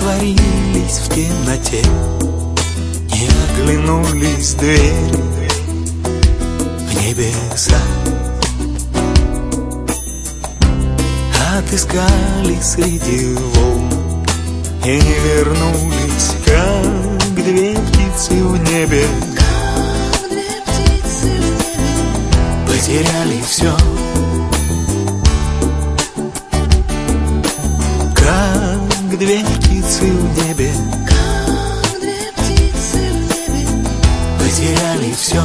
растворились в темноте, не оглянулись двери в небеса. Отыскали среди волн и не вернулись, как две птицы в небе. Потеряли все, как две птицы в небе. Потеряли все.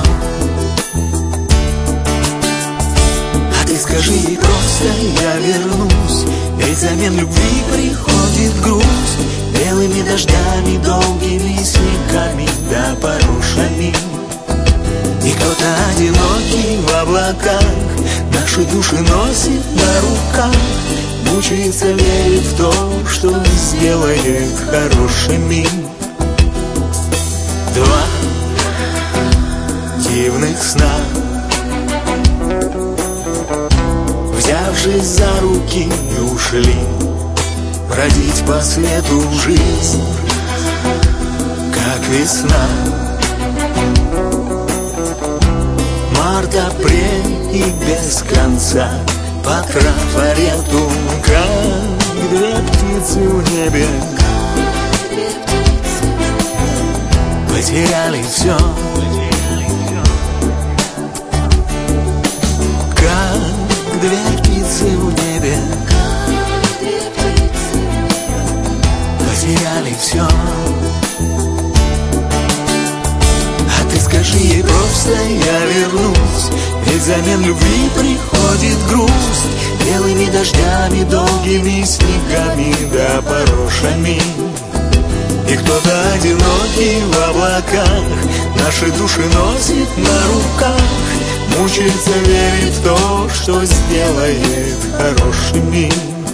А ты скажи ей просто: я вернусь. Ведь взамен любви приходит грусть, белыми дождями, долгими снегами да порошами. И кто-то одинокий в облаках наши души носит на руках, мучается, верит в то, что сделает хорошими. Два дивных сна, взявшись за руки, ушли бродить по свету жизнь, как весна. Март, апрель и без конца по трафарету, как две птицы в небе. Потеряли все, как две птицы в небе. Потеряли все. А ты скажи ей просто: я вернусь. Ведь взамен любви приходит грусть, белыми дождями, долгими снегами да порошами. И кто-то одинокий в облаках наши души носит на руках, мучается, верит в то, что сделает хорошими.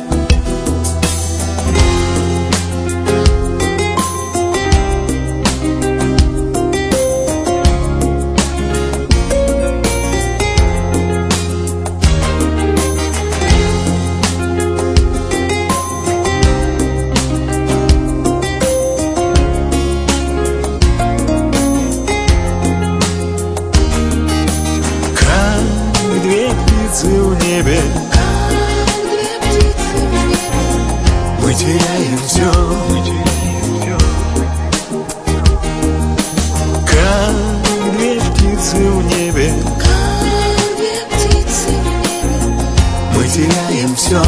В небе мы теряем все, как две птицы в небе. Мы теряем все,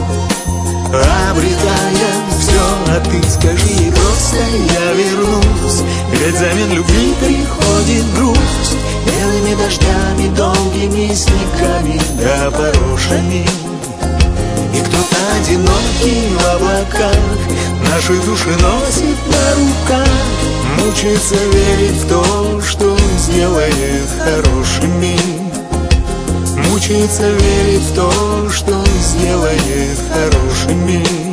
обретая все. А ты скажи ей просто: я вернусь. Ведь взамен любви приходит грусть, белыми дождями, долгими снегами да порошами. И кто-то одинокий в облаках наши души носит на руках, мучается, верит в то, что сделает хорошими. Мучается, верит в то, что сделает хорошими.